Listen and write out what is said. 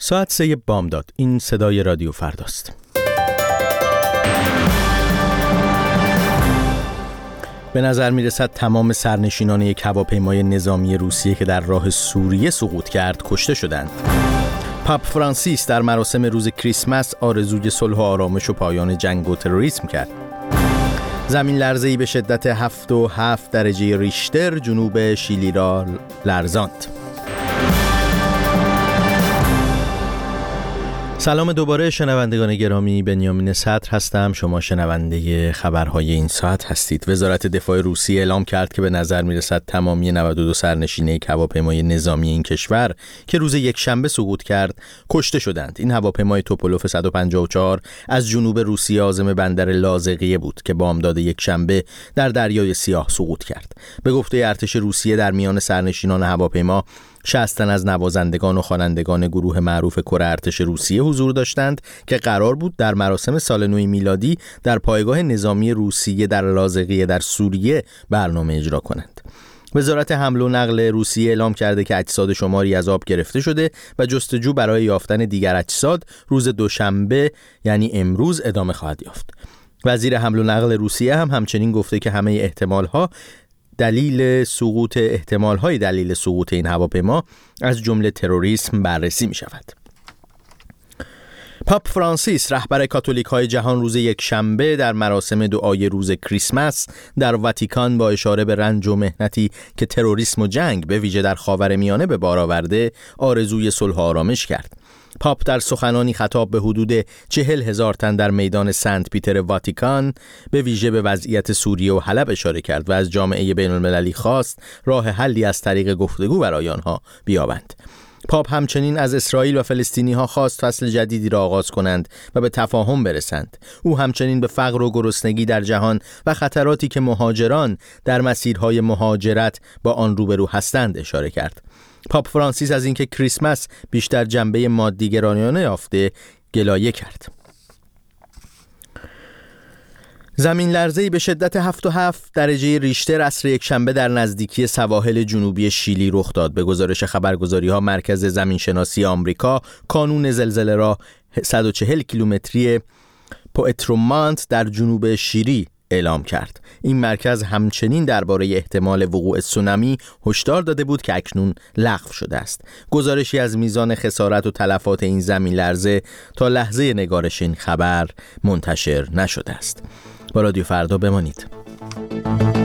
ساعت 3 بامداد. این صدای رادیو فرداست. به نظر میرسد تمام سرنشینان یک هواپیمای نظامی روسیه که در راه سوریه سقوط کرد کشته شدند. پاپ فرانسیس در مراسم روز کریسمس آرزوی صلح و آرامش و پایان جنگ و تروریسم کرد. زمین لرزه‌ای به شدت 7.7 درجه ریشتر جنوب شیلی را لرزاند. سلام دوباره شنوندگان گرامی، بنیامین صدر هستم. شما شنونده خبرهای این ساعت هستید. وزارت دفاع روسیه اعلام کرد که به نظر میرسد تمامی 92 سرنشین یک هواپیمای نظامی این کشور که روز یکشنبه سقوط کرد کشته شدند. این هواپیمای توپولوف 154 از جنوب روسیه عازم بندر لاذقیه بود که بامداد یکشنبه در دریای سیاه سقوط کرد. به گفته ارتش روسیه در میان سرنشینان هواپیما 60 تن از نوازندگان و خوانندگان گروه معروف کور ارتش روسیه حضور داشتند که قرار بود در مراسم سال نو میلادی در پایگاه نظامی روسیه در لاذقیه در سوریه برنامه اجرا کنند. وزارت حمل و نقل روسیه اعلام کرده که اجساد شماری از آب گرفته شده و جستجو برای یافتن دیگر اجساد روز دوشنبه یعنی امروز ادامه خواهد یافت. وزیر حمل و نقل روسیه هم همچنین گفته که همه احتمال‌های دلیل سقوط این هواپیما از جمله تروریسم بررسی می شود. پاپ فرانسیس رهبر کاتولیک‌های جهان روز یکشنبه در مراسم دعای روز کریسمس در واتیکان با اشاره به رنج و محنتی که تروریسم و جنگ به ویژه در خاورمیانه به بار آورده آرزوی صلح و آرامش کرد. پاپ در سخنانی خطاب به حدود 40,000 تن در میدان سنت پیتر واتیکان به ویژه به وضعیت سوریه و حلب اشاره کرد و از جامعه بین‌المللی خواست راه حلی از طریق گفتگو برای آنها بیابند. پاپ همچنین از اسرائیل و فلسطینی‌ها خواست فصل جدیدی را آغاز کنند و به تفاهم برسند. او همچنین به فقر و گرسنگی در جهان و خطراتی که مهاجران در مسیرهای مهاجرت با آن روبرو هستند اشاره کرد. پاپ فرانسیس از اینکه کریسمس بیشتر جنبه مادیگرایانه یافته گلایه کرد. زمین لرزه‌ای به شدت 7.7 درجه ریشتر عصر یکشنبه در نزدیکی سواحل جنوبی شیلی رخ داد. به گزارش خبرگزاری‌ها مرکز زمینشناسی آمریکا کانون زلزله را 140 کیلومتری پوئترومانت در جنوب شیلی اعلام کرد. این مرکز همچنین درباره احتمال وقوع تسونامی هشدار داده بود که اکنون لغو شده است. گزارشی از میزان خسارت و تلفات این زمین لرزه تا لحظه نگارش این خبر منتشر نشده است. با رادیو فردا بمانید.